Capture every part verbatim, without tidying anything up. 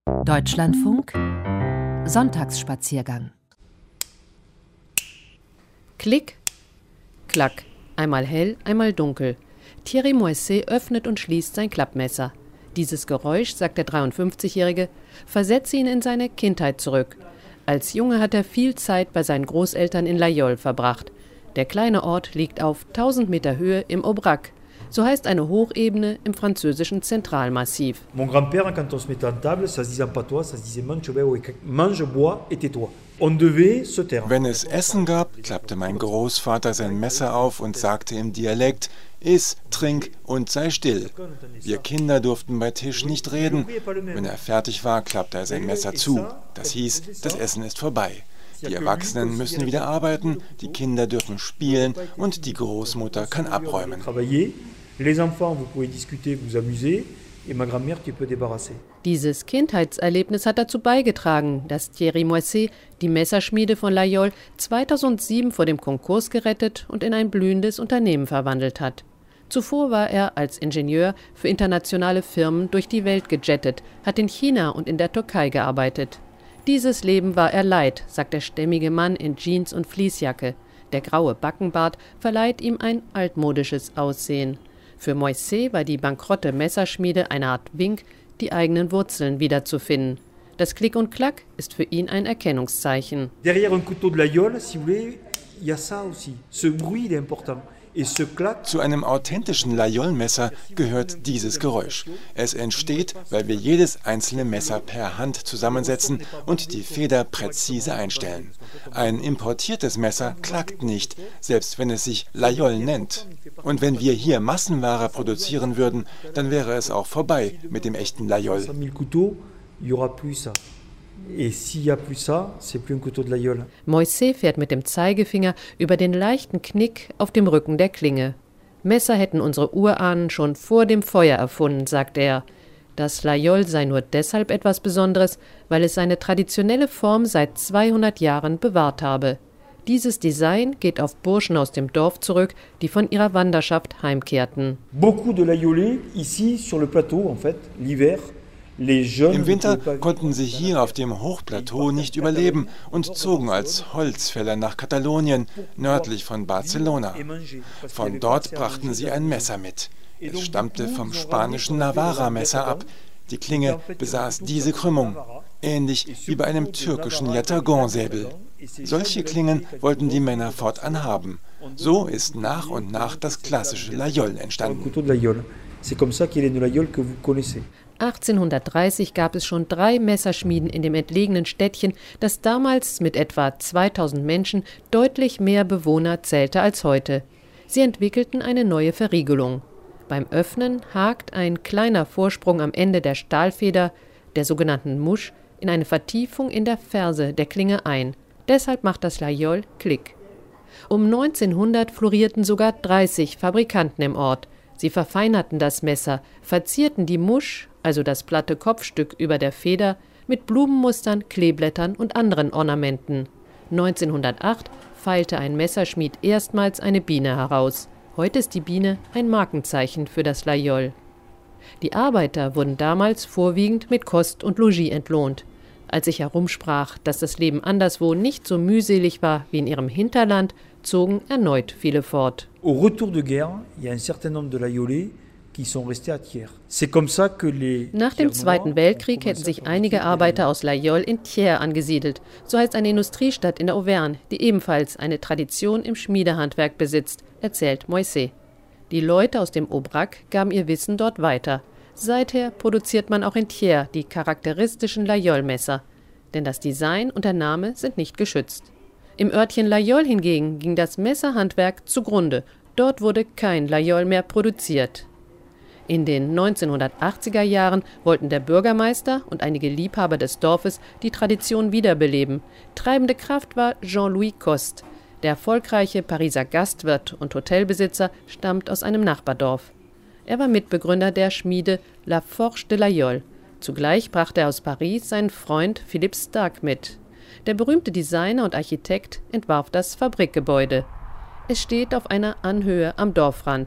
Deutschlandfunk Sonntagsspaziergang. Klick, klack, einmal hell, einmal dunkel. Thierry Moisset öffnet und schließt sein Klappmesser. Dieses Geräusch, sagt der dreiundfünfzigjährige, versetze ihn in seine Kindheit zurück. Als Junge hat er viel Zeit bei seinen Großeltern in Laguiole verbracht. Der kleine Ort liegt auf tausend Meter Höhe im Aubrac. So heißt eine Hochebene im französischen Zentralmassiv. Mon grand-père, quand on se mettait en table, ça se disait en patois, ça se disait mange, mange, bois et tais-toi. On devait se taire. Wenn es Essen gab, klappte mein Großvater sein Messer auf und sagte im Dialekt: Iss, trink und sei still. Wir Kinder durften bei Tisch nicht reden. Wenn er fertig war, klappte er sein Messer zu. Das hieß, das Essen ist vorbei. Die Erwachsenen müssen wieder arbeiten, die Kinder dürfen spielen und die Großmutter kann abräumen. Dieses Kindheitserlebnis hat dazu beigetragen, dass Thierry Moisset die Messerschmiede von Laguiole zweitausendsieben vor dem Konkurs gerettet und in ein blühendes Unternehmen verwandelt hat. Zuvor war er als Ingenieur für internationale Firmen durch die Welt gejettet, hat in China und in der Türkei gearbeitet. Dieses Leben war er leid, sagt der stämmige Mann in Jeans und Fließjacke. Der graue Backenbart verleiht ihm ein altmodisches Aussehen. Für Moisset war die bankrotte Messerschmiede eine Art Wink, die eigenen Wurzeln wiederzufinden. Das Klick und Klack ist für ihn ein Erkennungszeichen. Derrière un couteau de Laguiole, si vous voulez, il y a ça aussi. Ce bruit, il est important. Zu einem authentischen Laguiole-Messer gehört dieses Geräusch. Es entsteht, weil wir jedes einzelne Messer per Hand zusammensetzen und die Feder präzise einstellen. Ein importiertes Messer klackt nicht, selbst wenn es sich Laguiole nennt. Und wenn wir hier Massenware produzieren würden, dann wäre es auch vorbei mit dem echten Laguiole. Moisset fährt mit dem Zeigefinger über den leichten Knick auf dem Rücken der Klinge. Messer hätten unsere Urahnen schon vor dem Feuer erfunden, sagt er. Das Laguiole sei nur deshalb etwas Besonderes, weil es seine traditionelle Form seit zweihundert Jahren bewahrt habe. Dieses Design geht auf Burschen aus dem Dorf zurück, die von ihrer Wanderschaft heimkehrten. Beaucoup de Laguiolais ici sur le plateau, en fait, l'hiver. Im Winter konnten sie hier auf dem Hochplateau nicht überleben und zogen als Holzfäller nach Katalonien, nördlich von Barcelona. Von dort brachten sie ein Messer mit. Es stammte vom spanischen Navarra-Messer ab. Die Klinge besaß diese Krümmung, ähnlich wie bei einem türkischen Yatagan-Säbel. Solche Klingen wollten die Männer fortan haben. So ist nach und nach das klassische Laguiole entstanden. achtzehnhundertdreißig gab es schon drei Messerschmieden in dem entlegenen Städtchen, das damals mit etwa zweitausend Menschen deutlich mehr Bewohner zählte als heute. Sie entwickelten eine neue Verriegelung. Beim Öffnen hakt ein kleiner Vorsprung am Ende der Stahlfeder, der sogenannten Mouche, in eine Vertiefung in der Ferse der Klinge ein. Deshalb macht das Laguiole Klick. Um neunzehnhundert florierten sogar dreißig Fabrikanten im Ort. Sie verfeinerten das Messer, verzierten die Mouche, also das platte Kopfstück über der Feder, mit Blumenmustern, Kleeblättern und anderen Ornamenten. neunzehnhundertacht feilte ein Messerschmied erstmals eine Biene heraus. Heute ist die Biene ein Markenzeichen für das Laguiole. Die Arbeiter wurden damals vorwiegend mit Kost und Logis entlohnt. Als sich herumsprach, dass das Leben anderswo nicht so mühselig war wie in ihrem Hinterland, zogen erneut viele fort. Au retour de guerre, il y a un certain nombre de Laguiolais qui sont restés à Thiers. C'est comme ça que les Nach dem Zweiten Weltkrieg hätten sich einige Arbeiter aus Laguiole in Thiers angesiedelt. So heißt eine Industriestadt in der Auvergne, die ebenfalls eine Tradition im Schmiedehandwerk besitzt, erzählt Moisset. Die Leute aus dem Aubrac gaben ihr Wissen dort weiter. Seither produziert man auch in Thiers die charakteristischen Laguiole-Messer. Denn das Design und der Name sind nicht geschützt. Im Örtchen Laguiole hingegen ging das Messerhandwerk zugrunde. Dort wurde kein Laguiole mehr produziert. In den neunzehnhundertachtziger Jahren wollten der Bürgermeister und einige Liebhaber des Dorfes die Tradition wiederbeleben. Treibende Kraft war Jean-Louis Coste. Der erfolgreiche Pariser Gastwirt und Hotelbesitzer stammt aus einem Nachbardorf. Er war Mitbegründer der Schmiede La Forge de Laguiole. Zugleich brachte er aus Paris seinen Freund Philippe Starck mit. Der berühmte Designer und Architekt entwarf das Fabrikgebäude. Es steht auf einer Anhöhe am Dorfrand.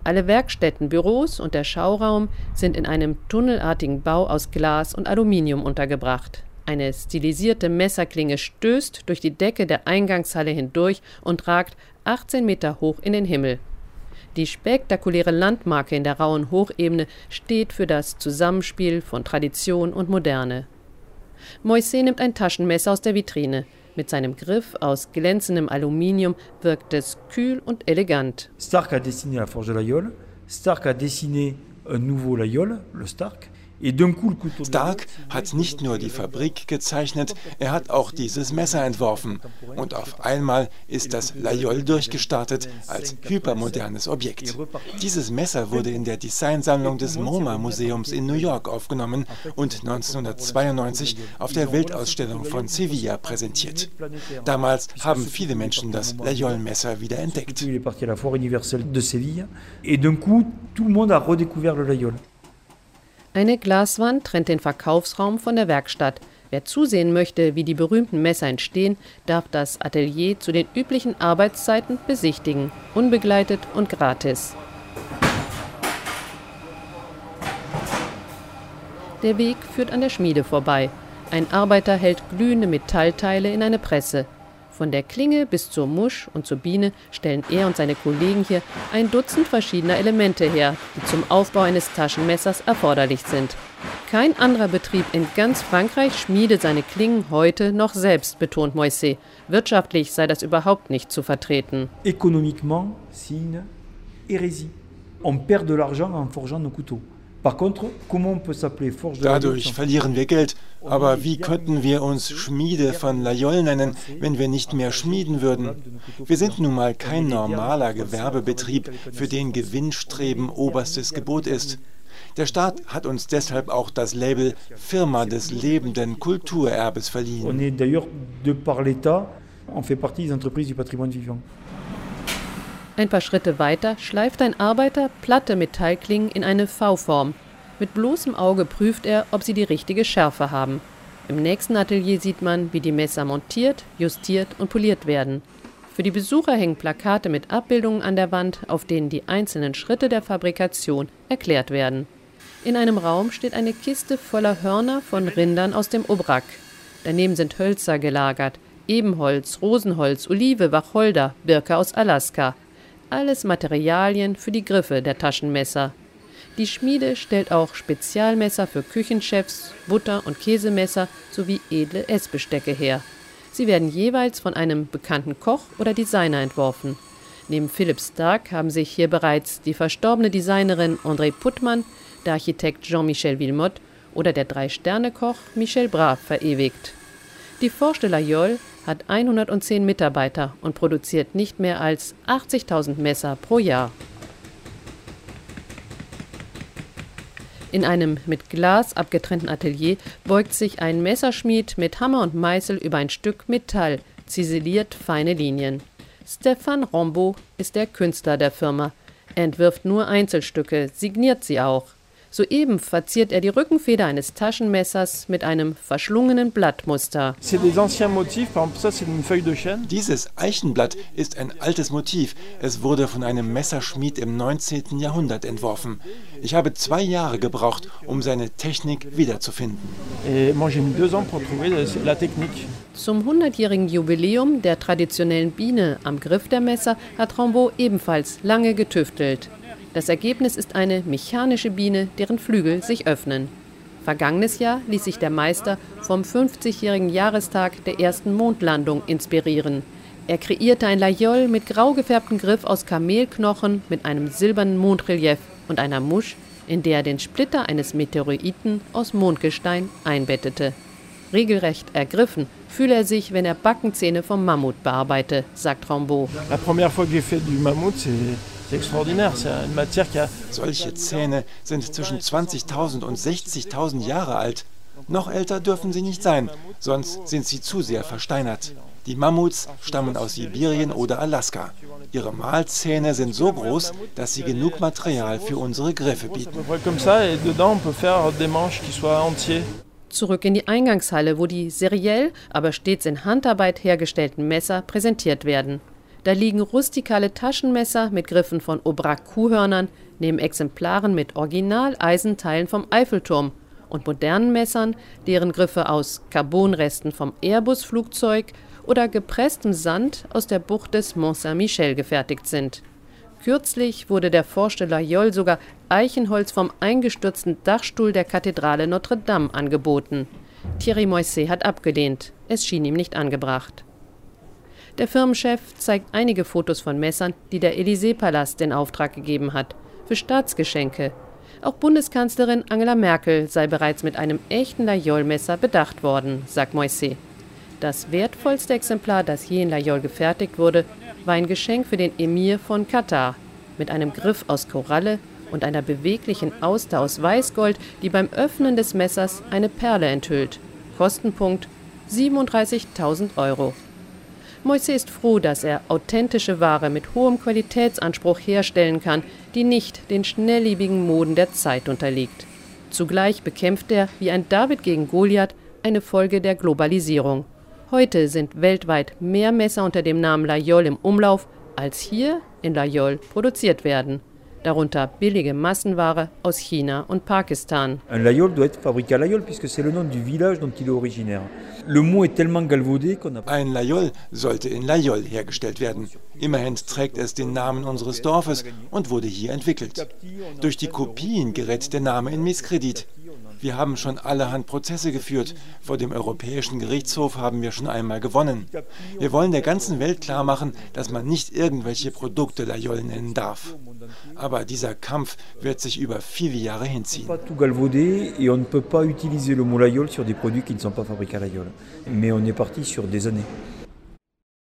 Alle Werkstätten, Büros und der Schauraum sind in einem tunnelartigen Bau aus Glas und Aluminium untergebracht. Eine stilisierte Messerklinge stößt durch die Decke der Eingangshalle hindurch und ragt achtzehn Meter hoch in den Himmel. Die spektakuläre Landmarke in der rauen Hochebene steht für das Zusammenspiel von Tradition und Moderne. Moïse nimmt ein Taschenmesser aus der Vitrine. Mit seinem Griff aus glänzendem Aluminium wirkt es kühl und elegant. Starck a dessiné la forge de Laguiole. Starck a dessiné un nouveau Laguiole, le Starck. Starck hat nicht nur die Fabrik gezeichnet, er hat auch dieses Messer entworfen. Und auf einmal ist das Laguiole durchgestartet als hypermodernes Objekt. Dieses Messer wurde in der Designsammlung des MoMA-Museums in New York aufgenommen und neunzehnhundertzweiundneunzig auf der Weltausstellung von Sevilla präsentiert. Damals haben viele Menschen das Laguiole-Messer wieder entdeckt. Eine Glaswand trennt den Verkaufsraum von der Werkstatt. Wer zusehen möchte, wie die berühmten Messer entstehen, darf das Atelier zu den üblichen Arbeitszeiten besichtigen, unbegleitet und gratis. Der Weg führt an der Schmiede vorbei. Ein Arbeiter hält glühende Metallteile in eine Presse. Von der Klinge bis zur Musch und zur Biene stellen er und seine Kollegen hier ein Dutzend verschiedener Elemente her, die zum Aufbau eines Taschenmessers erforderlich sind. Kein anderer Betrieb in ganz Frankreich schmiedet seine Klingen heute noch selbst, betont Moïse. Wirtschaftlich sei das überhaupt nicht zu vertreten. Économiquement, c'est une hérésie. On perd de l'argent en forgeant nos couteaux. Dadurch verlieren wir Geld. Aber wie könnten wir uns Schmiede von Laguiole nennen, wenn wir nicht mehr schmieden würden? Wir sind nun mal kein normaler Gewerbebetrieb, für den Gewinnstreben oberstes Gebot ist. Der Staat hat uns deshalb auch das Label Firma des lebenden Kulturerbes verliehen. On est d'ailleurs de par l'État, on fait partie des entreprises du patrimoine vivant. Ein paar Schritte weiter schleift ein Arbeiter platte Metallklingen in eine V-Form. Mit bloßem Auge prüft er, ob sie die richtige Schärfe haben. Im nächsten Atelier sieht man, wie die Messer montiert, justiert und poliert werden. Für die Besucher hängen Plakate mit Abbildungen an der Wand, auf denen die einzelnen Schritte der Fabrikation erklärt werden. In einem Raum steht eine Kiste voller Hörner von Rindern aus dem Aubrac. Daneben sind Hölzer gelagert, Ebenholz, Rosenholz, Olive, Wacholder, Birke aus Alaska. Alles Materialien für die Griffe der Taschenmesser. Die Schmiede stellt auch Spezialmesser für Küchenchefs, Butter- und Käsemesser sowie edle Essbestecke her. Sie werden jeweils von einem bekannten Koch oder Designer entworfen. Neben Philippe Starck haben sich hier bereits die verstorbene Designerin André Puttmann, der Architekt Jean-Michel Wilmotte oder der Drei-Sterne-Koch Michel Brahe verewigt. Die Forge de Laguiole hat hundertzehn Mitarbeiter und produziert nicht mehr als achtzigtausend Messer pro Jahr. In einem mit Glas abgetrennten Atelier beugt sich ein Messerschmied mit Hammer und Meißel über ein Stück Metall, ziseliert feine Linien. Stéphane Rambaud ist der Künstler der Firma. Er entwirft nur Einzelstücke, signiert sie auch. Soeben verziert er die Rückenfeder eines Taschenmessers mit einem verschlungenen Blattmuster. Dieses Eichenblatt ist ein altes Motiv. Es wurde von einem Messerschmied im neunzehnten Jahrhundert entworfen. Ich habe zwei Jahre gebraucht, um seine Technik wiederzufinden. Zum hundertjährigen Jubiläum der traditionellen Biene am Griff der Messer hat Rambaud ebenfalls lange getüftelt. Das Ergebnis ist eine mechanische Biene, deren Flügel sich öffnen. Vergangenes Jahr ließ sich der Meister vom fünfzigjährigen Jahrestag der ersten Mondlandung inspirieren. Er kreierte ein Laguiole mit grau gefärbtem Griff aus Kamelknochen mit einem silbernen Mondrelief und einer Musch, in der er den Splitter eines Meteoriten aus Mondgestein einbettete. Regelrecht ergriffen fühle er sich, wenn er Backenzähne vom Mammut bearbeite, sagt Rambaud. La première fois que j'ai fait du Mammut, c'est Solche Zähne sind zwischen zwanzigtausend und sechzigtausend Jahre alt. Noch älter dürfen sie nicht sein, sonst sind sie zu sehr versteinert. Die Mammuts stammen aus Sibirien oder Alaska. Ihre Mahlzähne sind so groß, dass sie genug Material für unsere Griffe bieten. Zurück in die Eingangshalle, wo die seriell, aber stets in Handarbeit hergestellten Messer präsentiert werden. Da liegen rustikale Taschenmesser mit Griffen von Aubrac-Kuhhörnern neben Exemplaren mit Original-Eisenteilen vom Eiffelturm und modernen Messern, deren Griffe aus Carbonresten vom Airbus-Flugzeug oder gepresstem Sand aus der Bucht des Mont Saint-Michel gefertigt sind. Kürzlich wurde der Forschte Laguiole sogar Eichenholz vom eingestürzten Dachstuhl der Kathedrale Notre-Dame angeboten. Thierry Moisset hat abgelehnt, es schien ihm nicht angebracht. Der Firmenchef zeigt einige Fotos von Messern, die der Élysée-Palast in Auftrag gegeben hat, für Staatsgeschenke. Auch Bundeskanzlerin Angela Merkel sei bereits mit einem echten Laguiole-Messer bedacht worden, sagt Moisset. Das wertvollste Exemplar, das je in Laguiole gefertigt wurde, war ein Geschenk für den Emir von Katar mit einem Griff aus Koralle und einer beweglichen Auster aus Weißgold, die beim Öffnen des Messers eine Perle enthüllt. Kostenpunkt siebenunddreißigtausend Euro. Moisset ist froh, dass er authentische Ware mit hohem Qualitätsanspruch herstellen kann, die nicht den schnelllebigen Moden der Zeit unterliegt. Zugleich bekämpft er, wie ein David gegen Goliath, eine Folge der Globalisierung. Heute sind weltweit mehr Messer unter dem Namen Laguiole im Umlauf, als hier in Laguiole produziert werden. Darunter billige Massenware aus China und Pakistan. Un Laguiole doit être fabriqué à Laguiole puisque c'est le nom du village dont il est originaire. Le mot est tellement galvaudé qu'on a... Ein Laguiole sollte in Laguiole hergestellt werden. Immerhin trägt es den Namen unseres Dorfes und wurde hier entwickelt. Durch die Kopien gerät der Name in Misskredit. Wir haben schon allerhand Prozesse geführt. Vor dem Europäischen Gerichtshof haben wir schon einmal gewonnen. Wir wollen der ganzen Welt klar machen, dass man nicht irgendwelche Produkte Laguiole nennen darf. Aber dieser Kampf wird sich über viele Jahre hinziehen. Tout galvaudé et on ne peut pas utiliser le mot Laguiole sur des produits qui ne sont pas fabriqués à Laguiole. Mais on est parti sur des années.